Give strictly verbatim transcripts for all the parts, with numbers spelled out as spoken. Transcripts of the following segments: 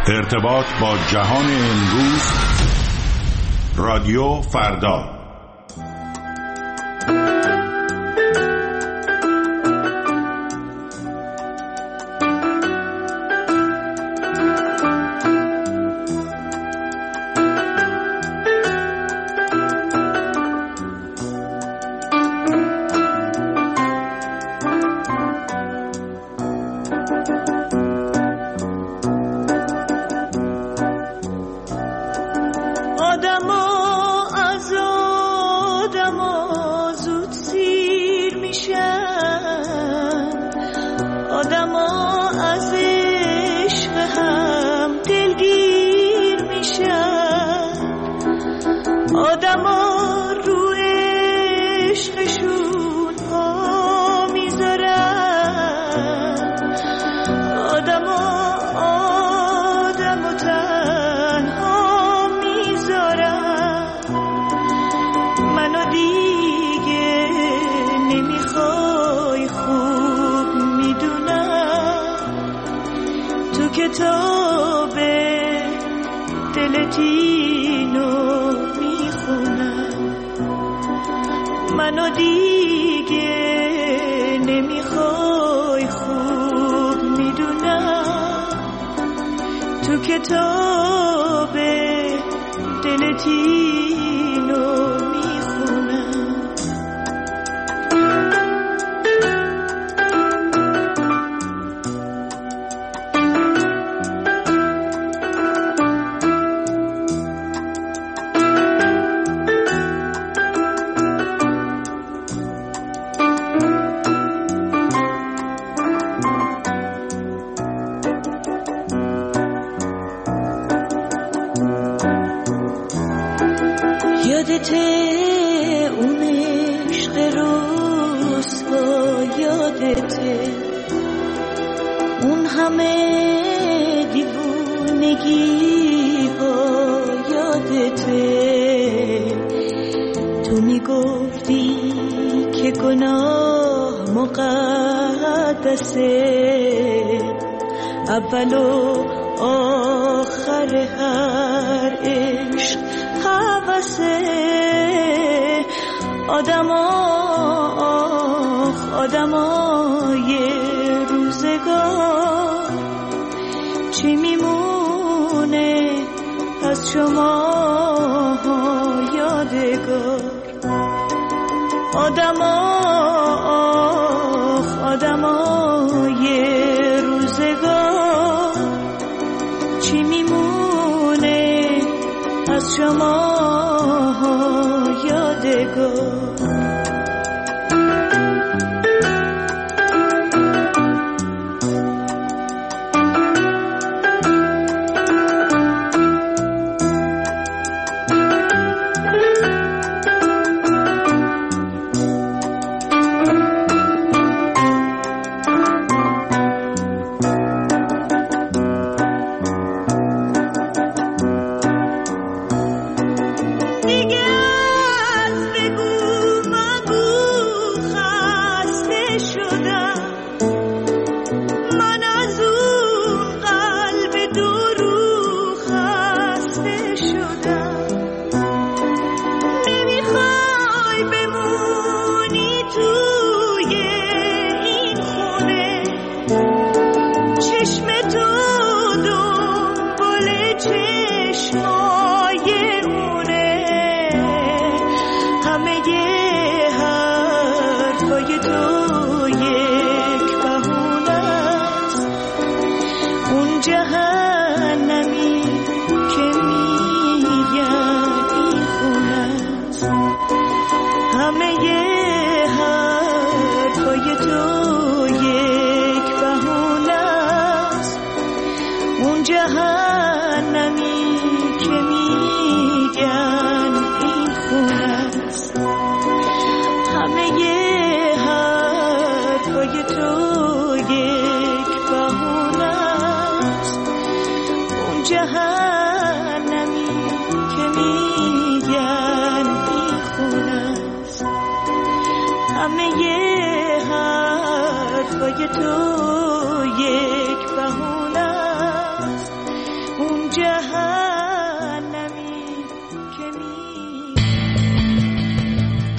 ارتباط با جهان امروز، رادیو فردا. منو دیگه نمیخوای خوب میدونم، تو کتاب دلت اینو میخونم. یادته اون عشق رسوا، یادته اون همه دیوونگی ها، یادته تو میگفتی که گناه مقدسه، اول و آخر هر عشق حواسه. آدما آخ آدمای روزگار، چی میمونه از شما یادگار؟ آدما آخ آدمای روزگار، چی میمونه از شما یادگار؟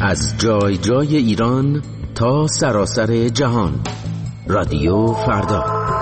از جای جای ایران تا سراسر جهان. رادیو فردا.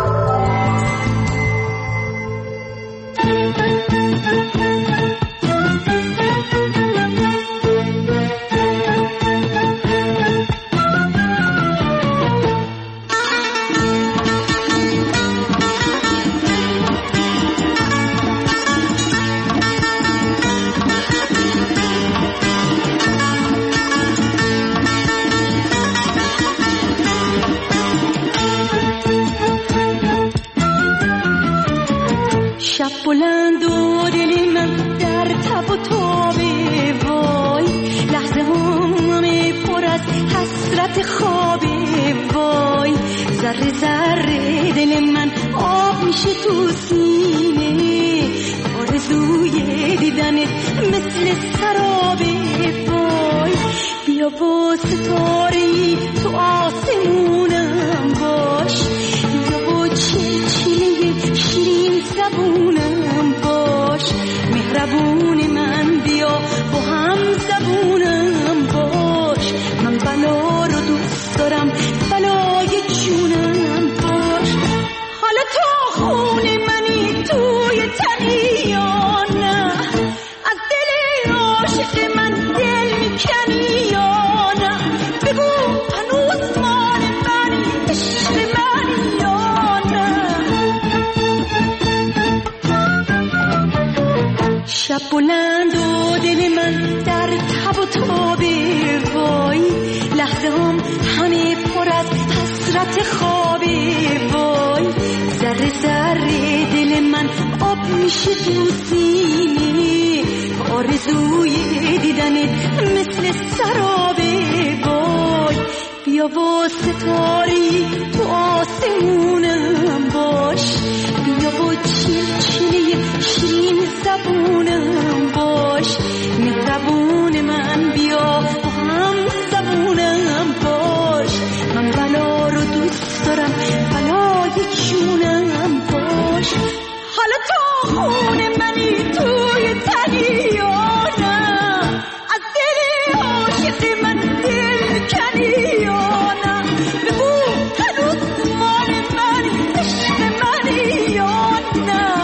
شب بلند و دل من در تب و تابه، وای لحظه همه پر از حسرت خوابه، وای ذره ذره دل من آب میشه تو سینه، آرزوی دیدنت مثل سرابه، وای بیا با ستاره‌ای تو آسمونم باش، بیا با چلچله شیرین زبونم باش، مهربون من بیا با هم زبونم باش، من بلا رو دوست دارم بلای جونم باش، حالا تا خون منی توی تنی یا نه، از دل عاشق من دل میکنی یا نه، بگو هنوز مال منی عشق منی یا نه. شب بلند و دل من در تب و تابه، وای لحظه هم همه پر از حسرت خوابه، وای ذره ذره دل من آب میشه تو سینه، آرزوی دیدنت مثل سرابه، وای بیا با ستاری تو آسمونم باش، بیا با چلچله شیرین زبونم باش، مهربون من بیا با هم زبونم باش، من بلا رو دوست دارم بلای جونم باش، حالا تا خون منی توی تنی یا نه، از دل عاشق من دل کنی یا نه، بگو هنوز مال منی عشق منی یا نه.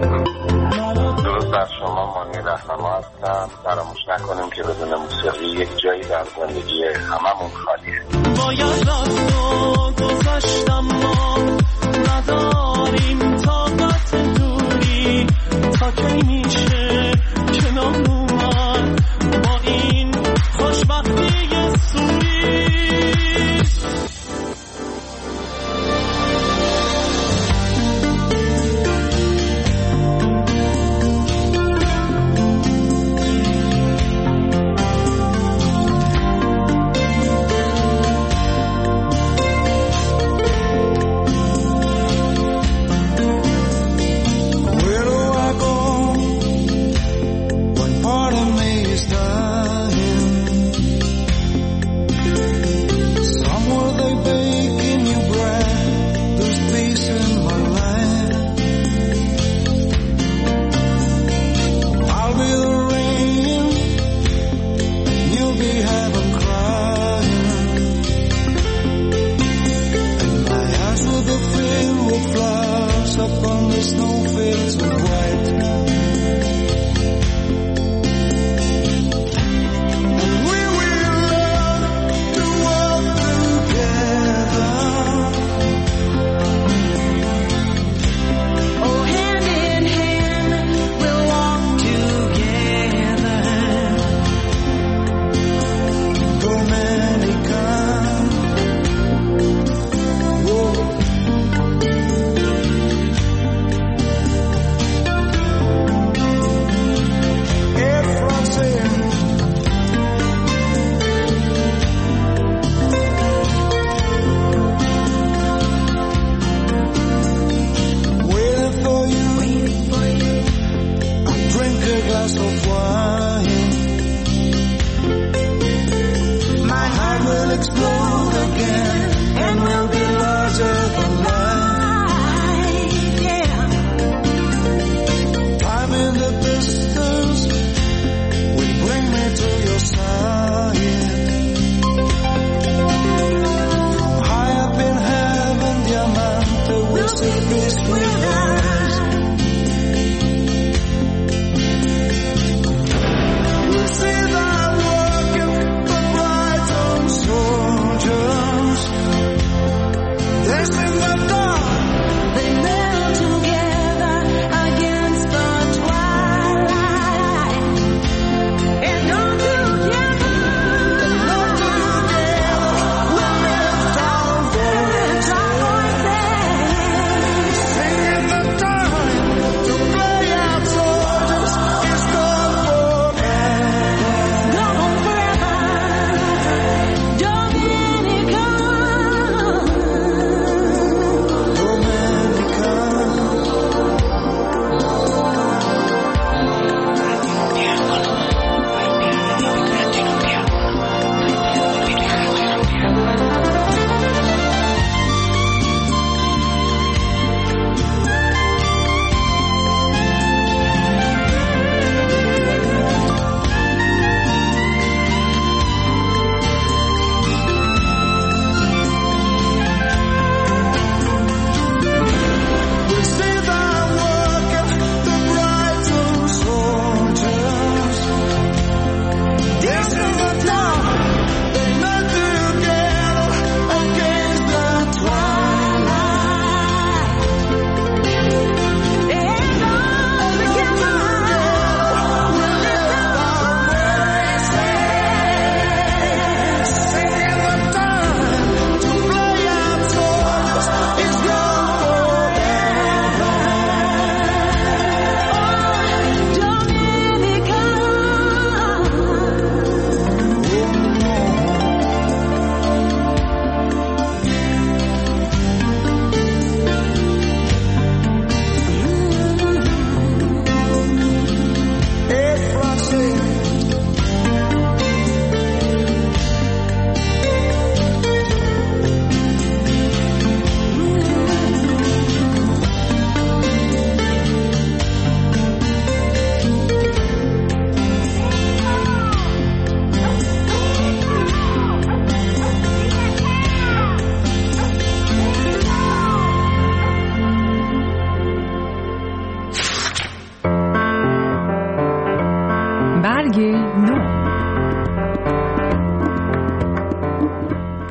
درود بر شما، مانی رهنما هستم. فراموش نکنیم که بدون موسیقی یک جایی در زندگی هممون خالیه. باید رفت و گذشتم، ما نداریم طاقت دوری، تا کی میشه کنار اومد با این خوشبختی سوری.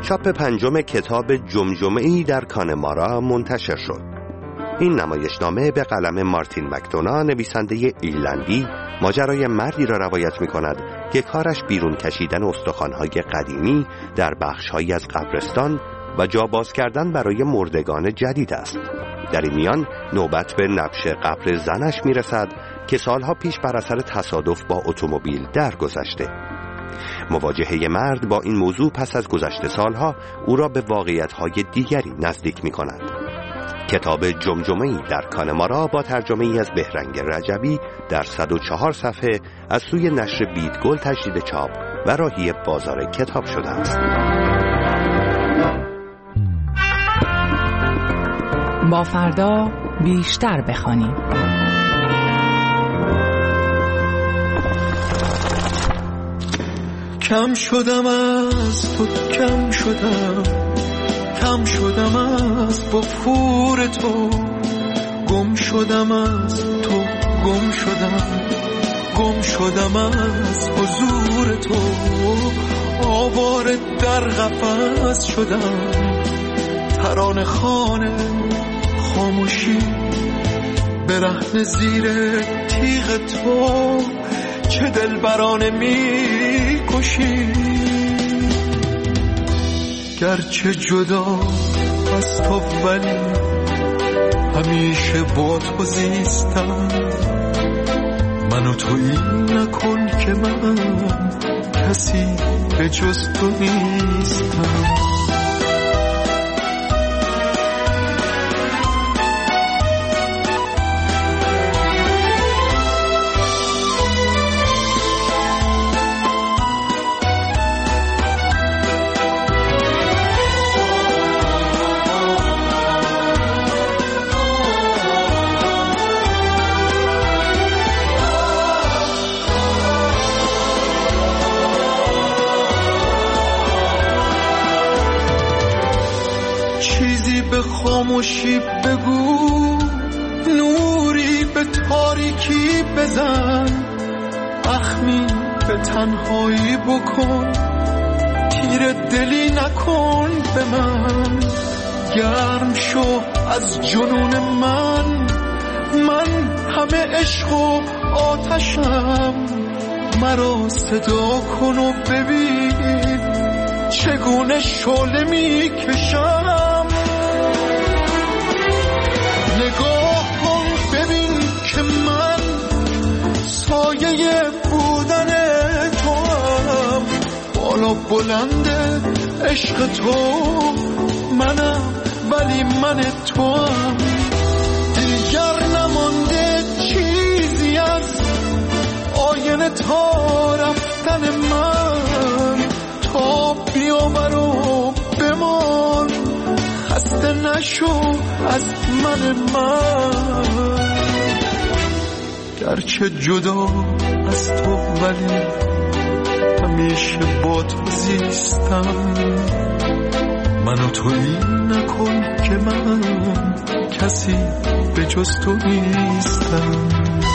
چاپ پنجم کتاب جمجمه‌ای در کانمارا منتشر شد. این نمایشنامه به قلم مارتین مکدونا، نویسنده ایرلندی، ماجرای مردی را روایت می کند که کارش بیرون کشیدن استخوان‌های قدیمی در بخش‌هایی از قبرستان و جا باز کردن برای مردگان جدید است. در این میان نوبت به نبش قبر زنش می رسد که سالها پیش بر اثر تصادف با اتومبیل درگذشته. مواجهه مرد با این موضوع پس از گذشت سالها او را به واقعیت‌های دیگری نزدیک می کند. کتاب جمجمه‌ای در کانمارا با ترجمه‌ای از بهرنگ رجبی در صد و چهار صفحه از سوی نشر بیدگل تجدید چاپ و راهی بازار کتاب شده است. با فردا بیشتر بخوانیم. کم شدم از تو، کم شدم، کم شدم از بفور تو، گم شدم از تو، گم شدم، گم شدم از حضور تو، آواره در قفس شدم، ترانه خانه خاموشی، برهنه زیر تیغ تو، چه دلبرانه می کشی. گرچه جدا از تو ولی همیشه با تو زیستم، منو تویی نکن که من کسی به جز تو نیستم. خاموشی بگو، نوری به تاریکی بزن، اخمی به تنهایی بکن، تیر دلی نکن به من، گرم شو از جنون من، من همه عشق و آتشم، مرا صدا کن و ببین چگونه شعله می کشم. نگاه کن ببین که من سایه بودن تو هم، بالا بلند عشق تو منم ولی من تو هم، دیگر نمانده چیزی از آینه تا رفتن من، تا بیاور و بمان، خسته نشو از من من. گرچه جدا از تو ولی همیشه با تو زیستم، منو تویی نکن که من کسی به جز تو نیستم.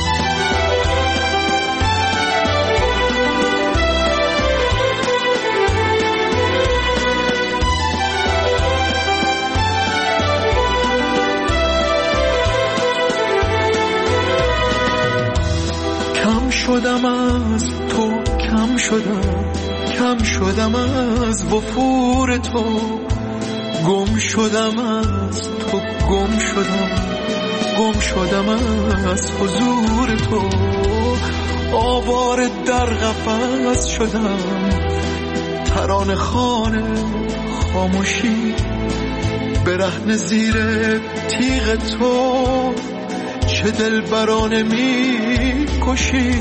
شدم از تو، کم شدم، کم شدم از وفور تو، گم شدم از تو، گم شدم، گم شدم از حضور تو، آواره در قفس شدم، ترانه خانه خاموشی، برهنه زیر تیغ تو، چه دلبرانه می کشی.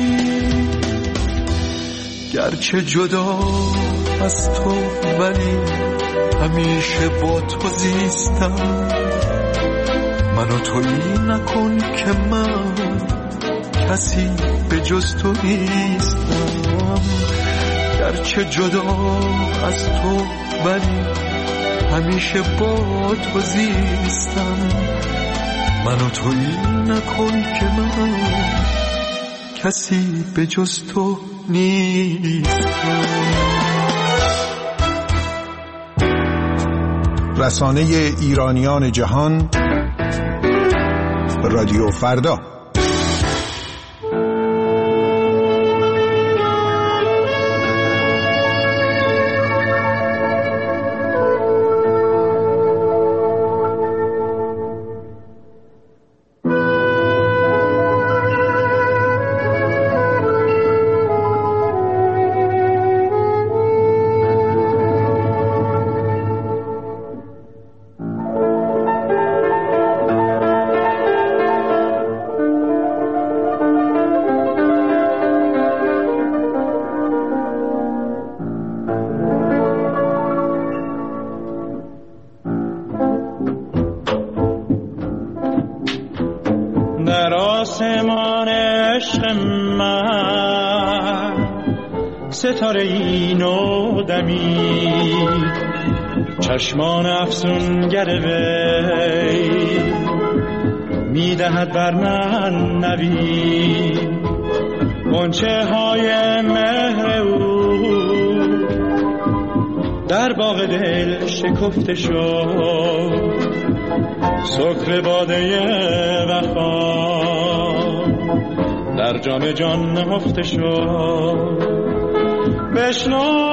گرچه جدا از تو ولی همیشه با تو زیستم، منو تویی نکن که من کسی به جز تو نیستم. گرچه جدا از تو ولی همیشه با تو زیستم، منو تویی نکن که من کسی به جز تو نیستم. رسانه ایرانیان جهان، رادیو فردا. در آسمان عشق من ستاره ای نو دمید، چشمان افسونگر وی میدهد بر من نوید. غنچه های مهر او در باغ دل شکفته شد، سکر باده وفا در جام جان نهفته شد. بشنو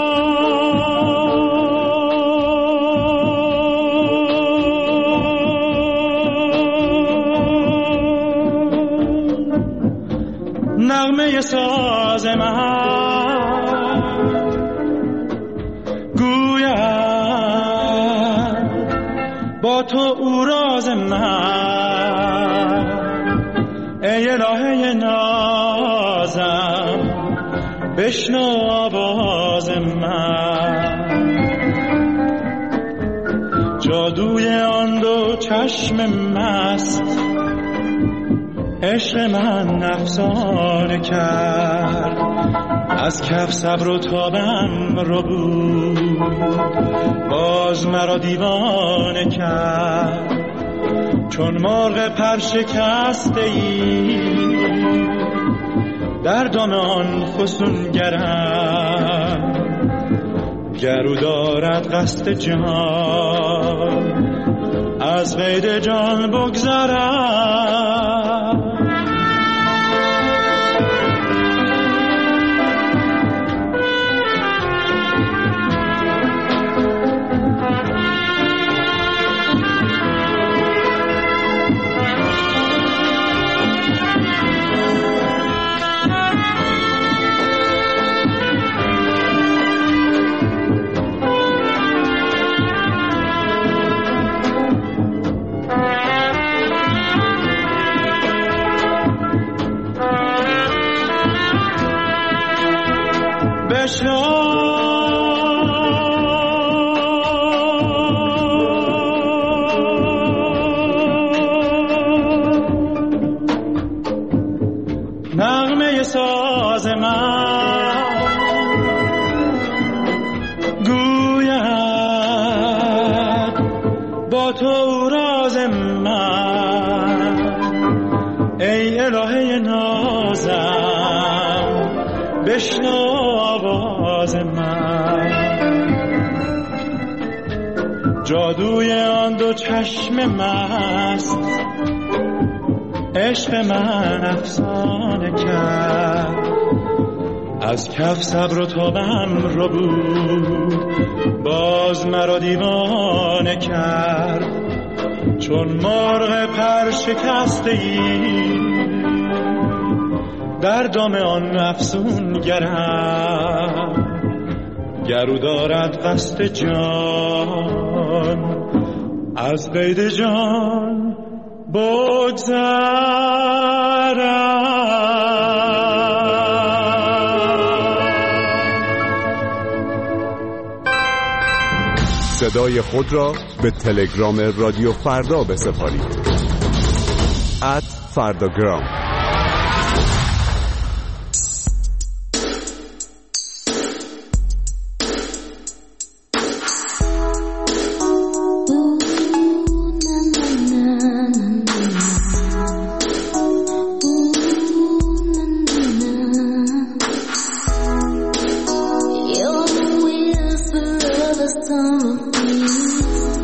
نغمه ساز من، گویم با تو او راز من. ای الهه نازم بشنو آواز من. جادوی آن دو چشم مست عشق من افسانه کرد، از کف صبر و تابم رو بود، باز مرا دیوانه کرد. چون مرغ پر شکسته ای در دام آن فسونگرم، گرو دارد قصد جان از قید جان بگذرم. نغمه ساز من، گوید با تو راز من. ای الهه نازم بشنو آواز من. جادوی آن دو چشم مست عشق من افسانه کرد، از کف صبر و تابم رو بود، باز مرا دیوانه کرد. چون مرغ پر شکسته ای در دام آن افسونگرم، گرو دارد قصد جان از قید جان بگذرم. صدای خود را به تلگرام رادیو فردا بسپارید. ات فرداگرام. You're the whisper of a summer breeze.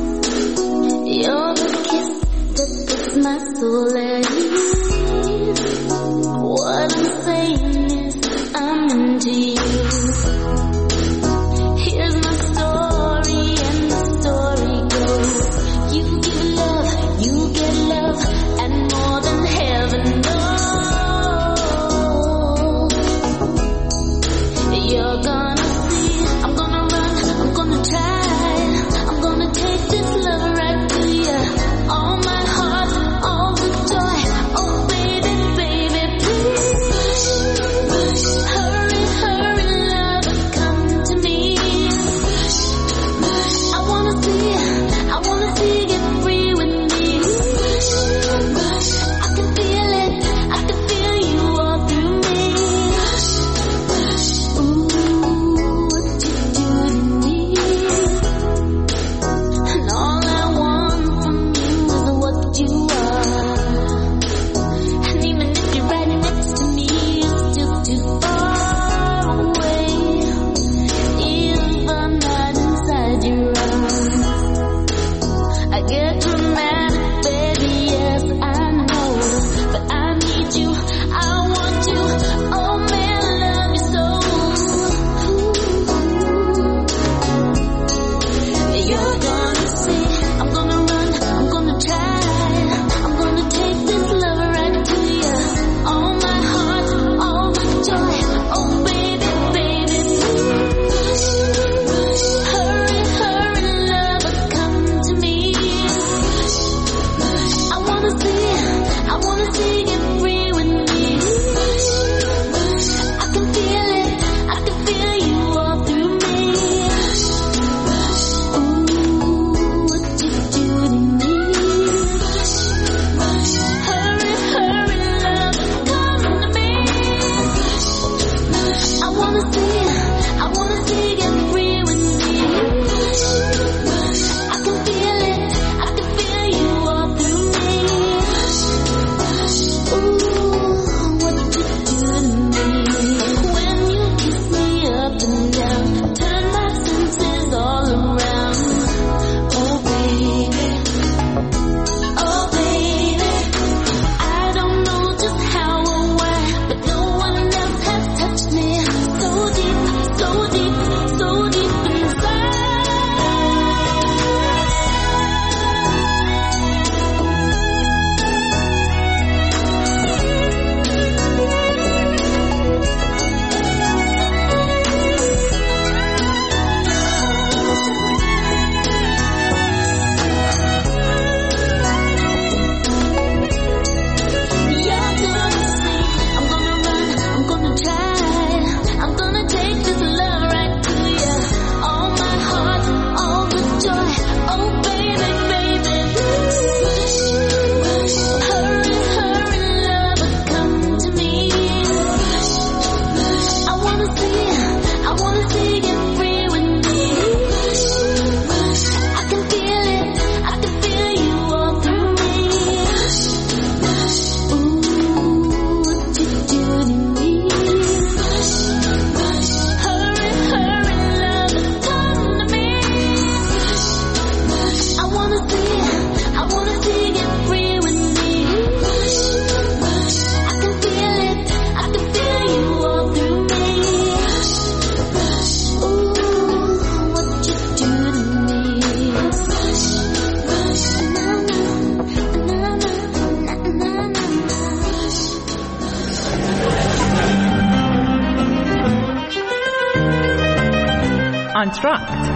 آنتراکت.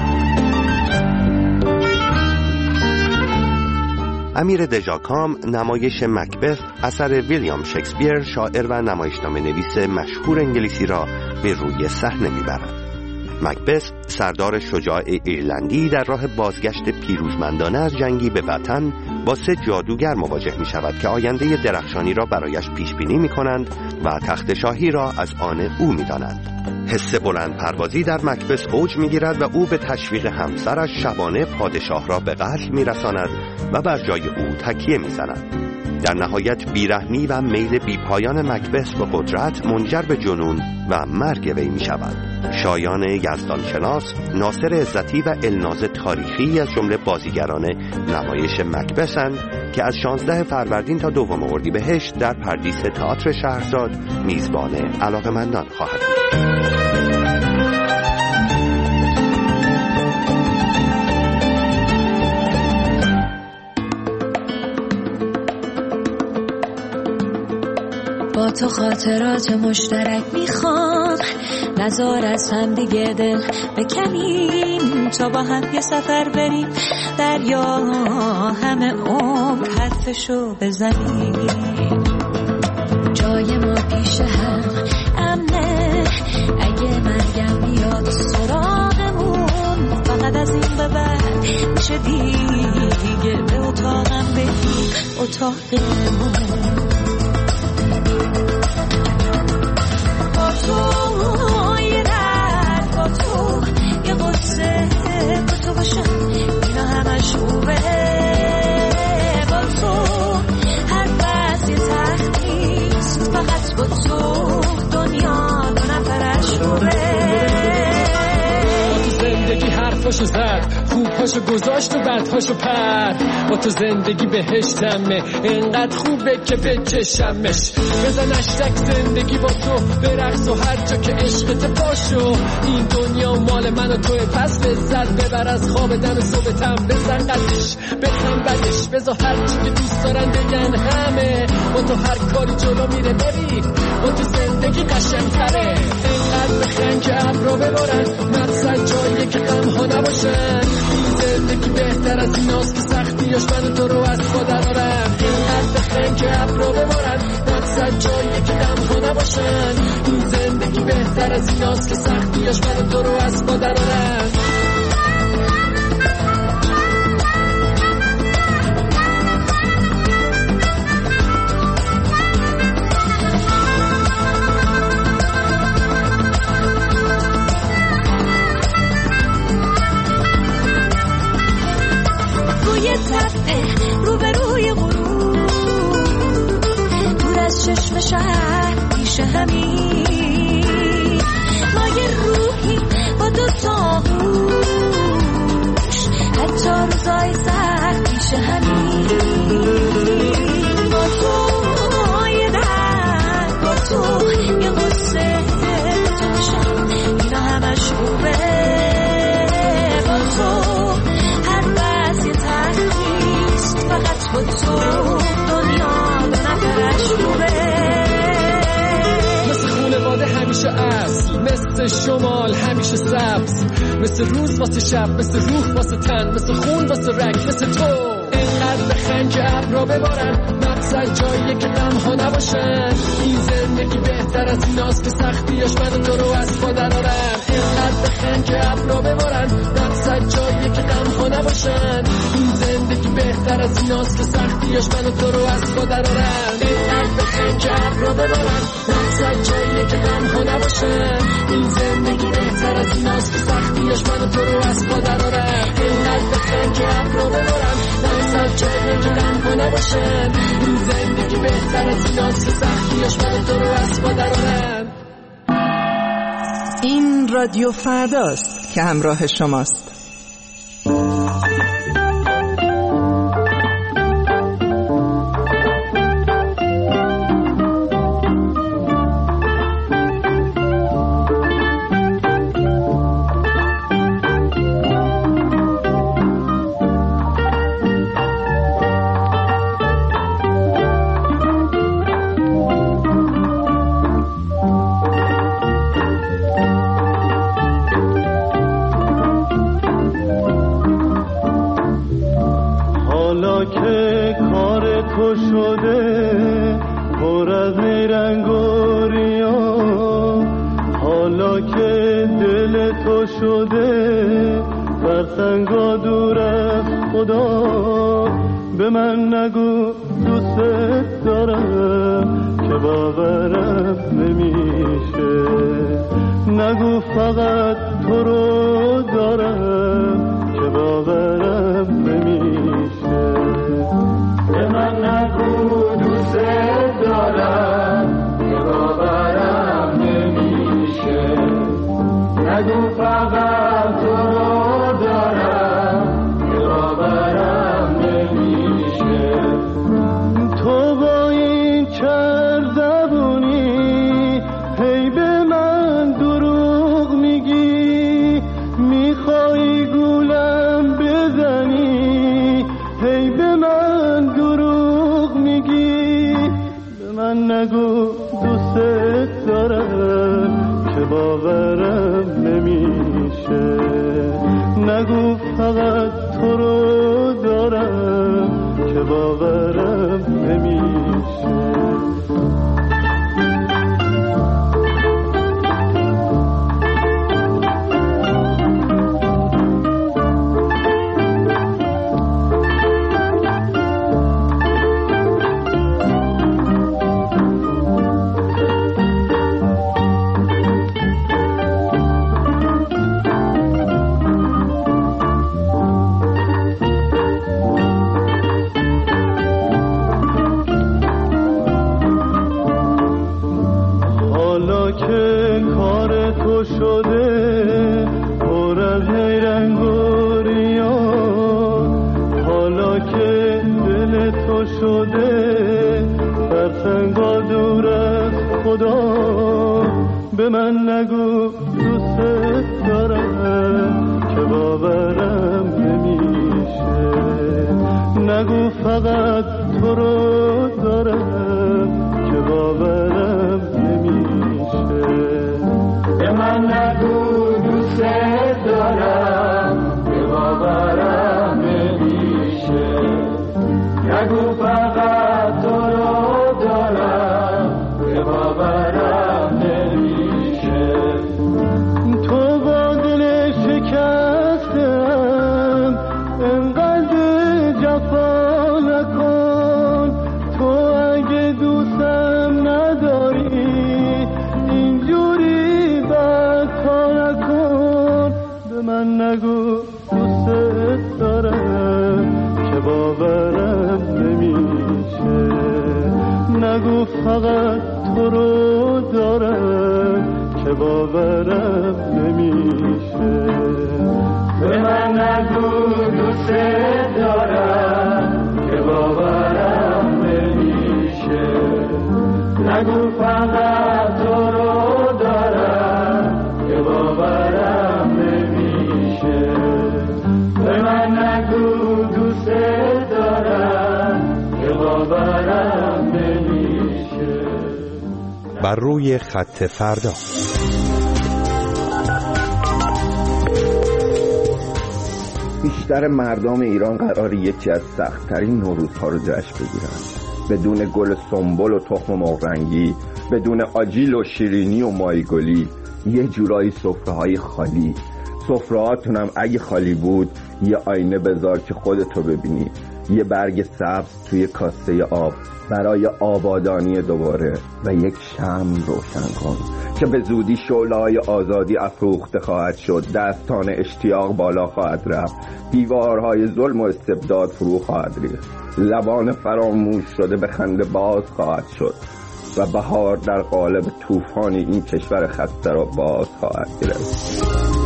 امیر دژاکام نمایش مکبث اثر ویلیام شکسپیر شاعر و نمایشنامه نویس مشهور انگلیسی را به روی صحنه میبرد. مکبث سردار شجاع ایرلندی در راه بازگشت پیروزمندانه از جنگی به وطن با سه جادوگر مواجه می شود که آینده درخشانی را برایش پیش بینی می کنند و تخت شاهی را از آن او می دانند. حس بلند پروازی در مکبث اوج می گیرد و او به تشویق همسرش شبانه پادشاه را به قتل می رساند و بر جای او تکیه می زند. در نهایت بیرحمی و میل بیپایان مکبث به قدرت منجر به جنون و مرگ وی می شود. شایان یزدانشناس، ناصر عزتی و الناز تاریخی از جمله بازیگران نمایش مکبث‌اند که از شانزده فروردین تا دوم اردیبهشت در پردیس تئاتر شهرزاد میزبان علاقه‌مندان خواهد بود. با تو خاطرات مشترک میخوام، نزار از هم دیگه دل بکنیم، تا با هم یه سفر بریم دریا همه عمر حرفشو بزنیم. جای ما پیش هم امنه، اگه مرگم بیاد سراغمون، فقط از این به بعد میشه دیگه به اتاقم بریم، اتاقمون. با تو یه درد، با تو یه قصه، با تو باشم اینا همش خوبه. با تو هر بس یه تخت نیست، فقط با تو دنیا دو نفرش خوبه. با تو زندگی حرفاشو زد، خوبهاشو گذاشت و بدهاشو پرد. با تو زندگی بهشتمه، اینقدر خوبه که بچشمش. بزن اشتک زندگی با تو برقص و هر جا که عشقت باشو. این دنیا مال من و توی، پس لذت ببر از خوابیدن صبحتم. بزن قدش بخم بدش، بذار هر چی که دوست دارن بگن همه. با تو هر کاری جلو میره بری، با تو زندگی قشنگ‌تره. اینقدر بخن که ابرا ببارن، مقصد جاییه که غم‌ها نباشن. زندگی بهتر از ایناست که سختیاش من تو رو از پا درارن. اینقدر بخن که ابرا ببارن، مقصد جاییه که غم‌ها نباشن. این زندگی بهتر از ایناست که سختیاش من تو رو از پا درارن. روبروی غروب، دور از چشم شهر پیش همین، ما یه روحی با دو تا گوش، حتی روزای سخت پیش همین. با تو یه درد، با تو یه قصه، با تو باشم اینا همش خوبه. با تو فقط با تو دنیا دو نفرش خوبه. مثل خونواده همیشه اصل، مثل شمال همیشه سبز، مثل روز واسه شب، مثل روح واسه تن، مثل خون واسه رگ، مثل تو. اینقدر بخن که ابرا ببارن، مقصد جاییه که غم‌ها نباشن. این زندگی بهتر از ایناست که سختیاش من تو رو از پا درارن. اینقدر بخن که ابرا ببارن، مقصد جاییه که غم‌ها نباشن. این زندگی بهتر از ایناست که سختیاش من تو رو از پا درارن. اینقدر بخن که ابرا ببارن، مقصد جاییه که غم‌ها نباشن. این زندگی بهتر از ایناست که سختیاش من تو رو از پا درارن. اینقدر بخن که ابرا ببارن، مقصد جاییه که غم‌ها نباشن. این زندگی بهتر از ایناست که سختیاش من تو رو از پا درارن. این رادیو فرداست که همراه شماست. رنگ و ریان، حالا که دل تو شده فرسنگا دور از خدا، به من نگو دوست دارم که باورم نمیشه، نگو فقط تو رو دارم که باورم نمیشه، به من نگو دوست دارم که باورم نمیشه، نگو فقط تو رو دارم که باورم نمیشه. تو با این چر زبونی هی به من دروغ میگی، میخوای گولم بزنی، هی به من دروغ میگی، به من نگو دوست دارم که باورم نمیشه، نگو فقط تو رو دارم که باورم نمیشه. به من نگو دوست دارم که باورم نمیشه، نگو فقط تو رو دارم که باورم نمیشه، به من نگو دوست دارم که باورم نمیشه، نگو فقط تو رو دارم که باورم نمیشه. تو با دل شکستم انقدر جفا نکن، تو اگه دوستم نداری اینجوری بد کار نکن، به من نگو دوست دارم که باورم نمیشه، نگو فقط تو رو دارم که باورم نمیشه، به من نگو دوست دارم که باورم نمیشه، نگو فقط تو رو دارم که باورم نمیشه، به من نگو دوست دارم که باورم نمیشه. بر روی خط فردا. بیشتر مردم ایران قراره یکی از سخت‌ترین نوروزها رو جشن بگیرن، بدون گل سنبل و تخم مرغ، بدون آجیل و شیرینی و مایگلی، یه جورایی سفره‌های خالی. سفره‌هاتونم اگه خالی بود یه آینه بذار که خودتو ببینی، یه برگ سبز توی کاسه آب برای آبادانی دوباره و یک شمع روشن کن که به زودی شعله‌های آزادی افروخته خواهد شد، دستان اشتیاق بالا خواهد رفت، دیوارهای ظلم و استبداد فرو خواهد ریخت، لبان فراموش شده به خنده باز خواهد شد و بهار در قالب طوفانی این کشور خسته را باز خواهد گرفت.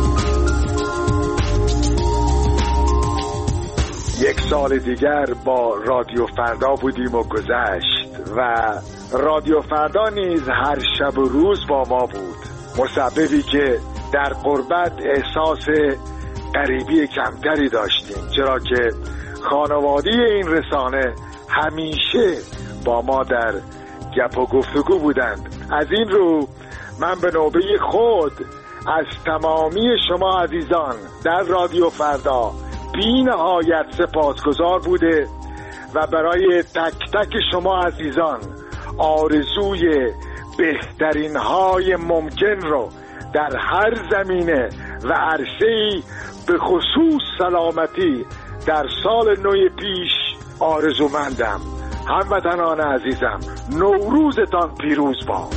یک سال دیگر با رادیو فردا بودیم و گذشت و رادیو فردا نیز هر شب و روز با ما بود، مسببی که در غربت احساس غریبی کمتری داشتیم، چرا که خانواده این رسانه همیشه با ما در گپ و گفتگو بودند. از این رو من به نوبه خود از تمامی شما عزیزان در رادیو فردا بی نهایت سپاسگزار بوده و برای تک تک شما عزیزان آرزوی بهترین های ممکن رو در هر زمینه و عرصه‌ای به خصوص سلامتی در سال نو پیش آرزومندم. هموطنان عزیزم، نوروزتان پیروز باد.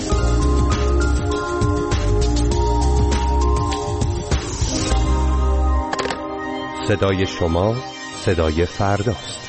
صدای شما صدای فرداست.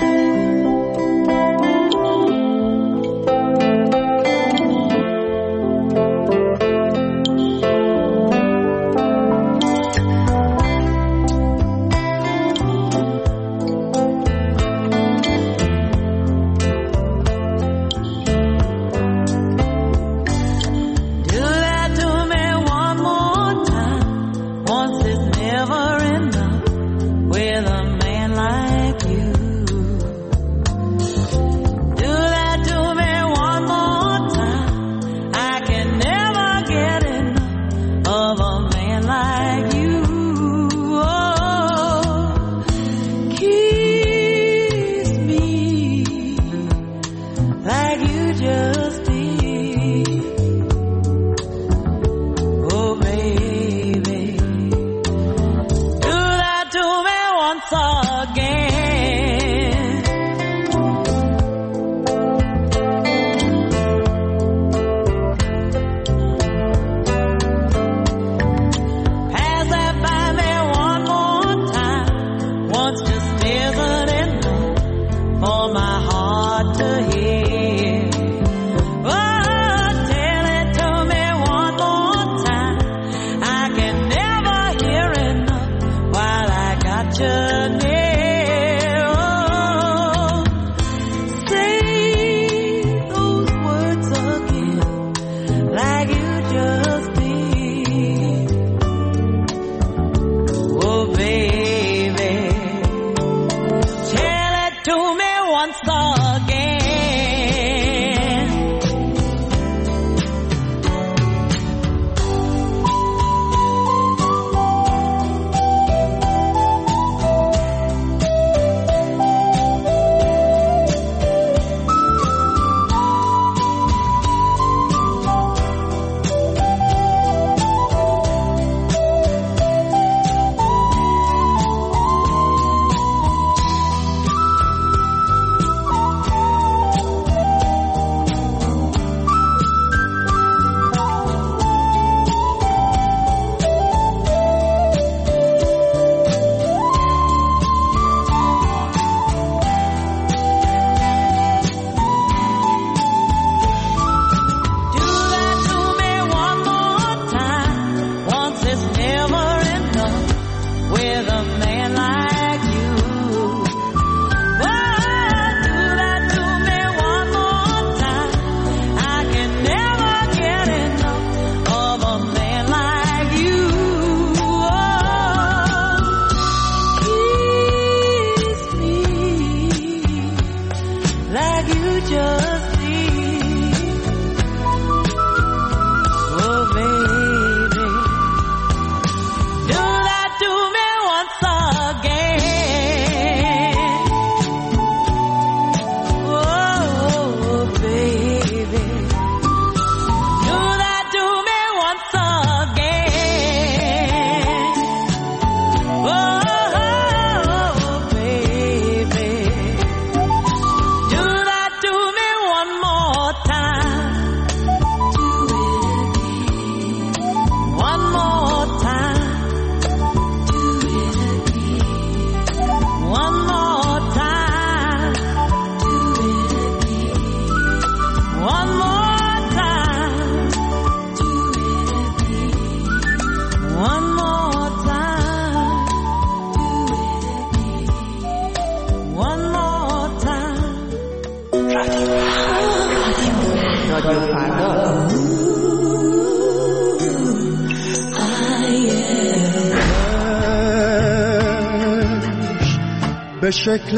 به شکل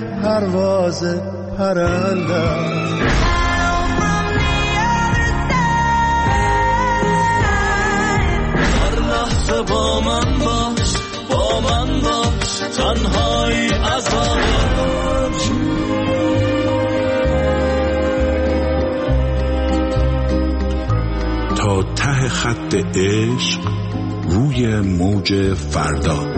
پرواز پرنده هر لحظه با من باش، با من باش، تنهایی عذاب تا ته خط عشق روی موج فردا.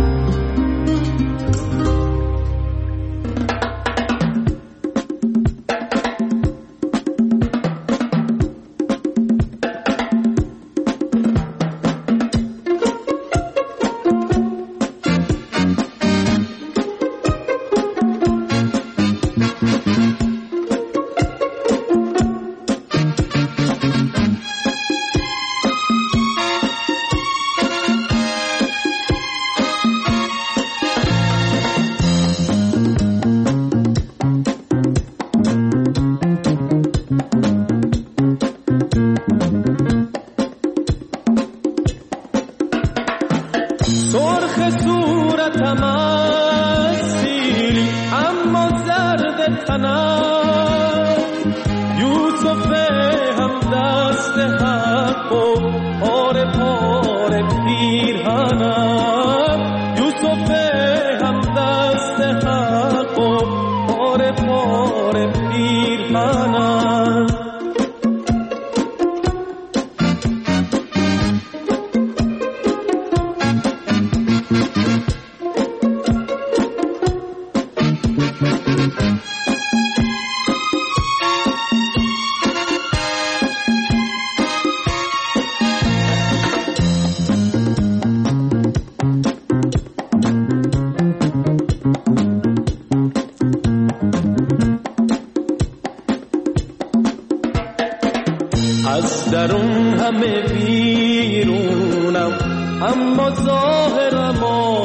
از درون همه بیرونم، اما ظاهرم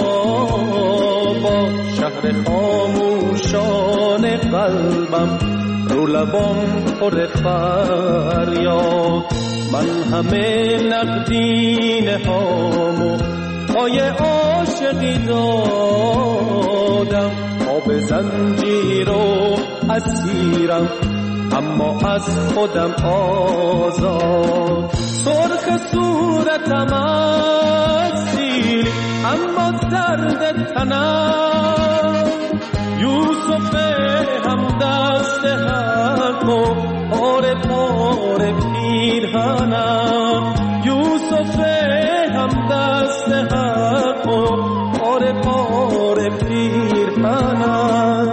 با شهر خاموشان قلبم، رو لبام پر فریاد. من همه نقدینه هامو پای عاشقی دادم، آب زنجیر و اسیرم اما از خودم آزاد. سرخ صورتم اسیر اما زرد تنم، یوسف هم دست حق و پاره پاره پیرهنم، یوسف هم دست حق و پاره پاره پیرهنم.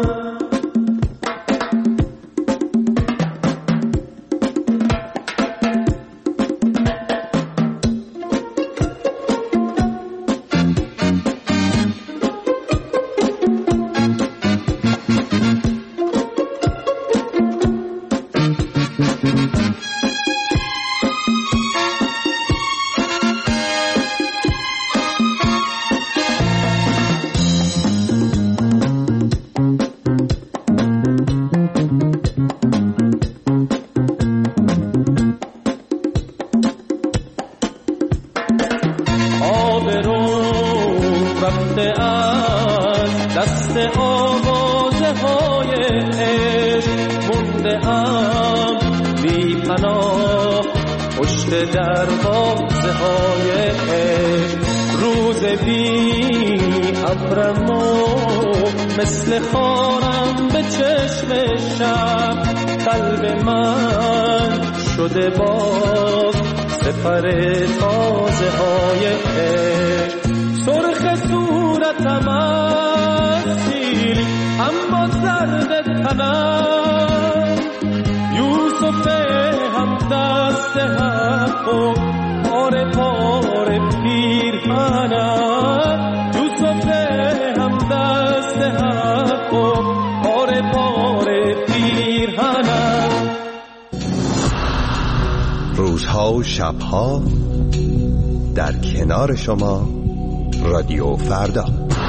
مثل خارم به چشم شب، قلب من شده باز سپر تازه های عشق. سرخ صورتم اسیر اما زرد تنم، یوسف هم دست حق و پاره پاره پیرهنم، یوسف هم دست حق و پاره پاره پیرهنم. روزها و شبها در کنار شما رادیو فردا.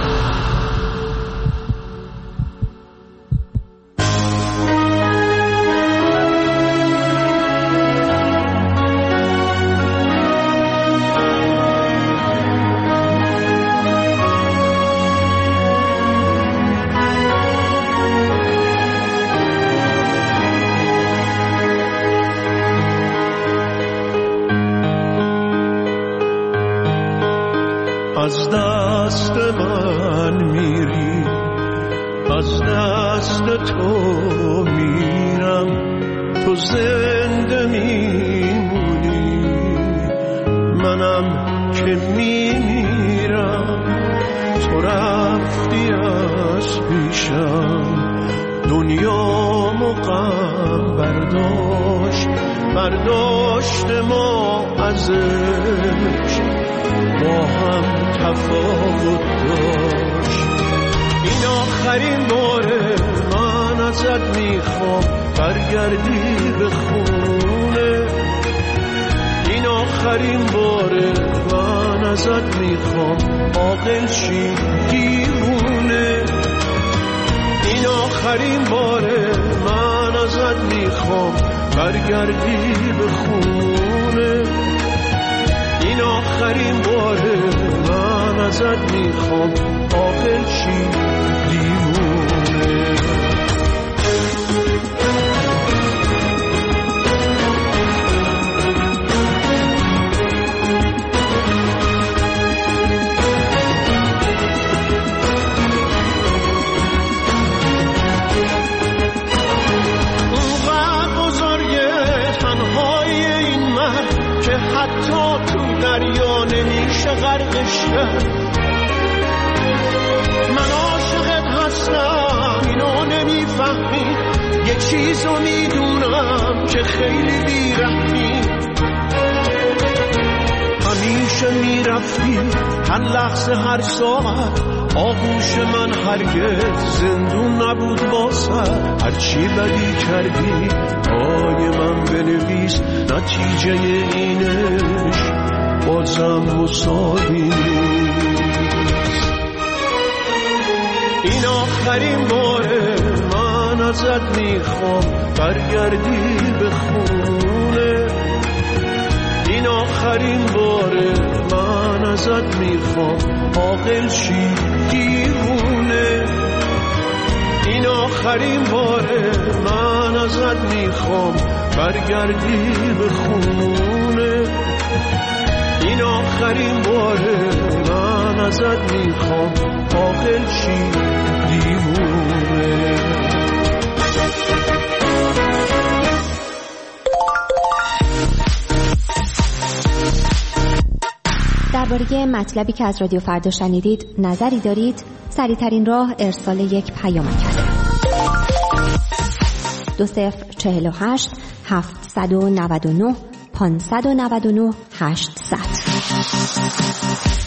از دست من میری، از دست تو میرم، تو زنده میمونی که میمیرم تو رفتی از پیشم دنیا مقام برداشت برداشت ما ازش با هم تفاوت داشت این آخرین باره من ازت میخوام برگردی به خونه این آخرین باره من ازت میخوام عاقل شی دیوونه این آخرین باره من ازت میخوام برگردی به خونه این آخرین باره من ازت میخوام عاقل شی دیوونه حتی تو دریا نمیشه غرقش کرد من عاشقت هستم اینو نمیفهمی یه چیزو میدونم که خیلی بیرحمی همیشه میرفتی هر لحظه هر ساعت آغوش من هرگز زندون نبود واسه هرچی بدی کردی پای من بنویس نتیجه اینش بازم مساوی نیست این آخرین باره من ازت میخوام برگردی به خونه این آخرین باره من ازت میخوام عاقل شی دیوونه این آخرین باره من ازت میخوام برگردی به خونه این آخرین باره من ازت میخوام عاقل شی دیوونه درباره مطلبی که از رادیو فردا شنیدید نظری دارید؟ سریع‌ترین راه ارسال یک پیامک دو صفر چهل و هشت هفتصد و نود و نه پانصد و نود و نه هشتصد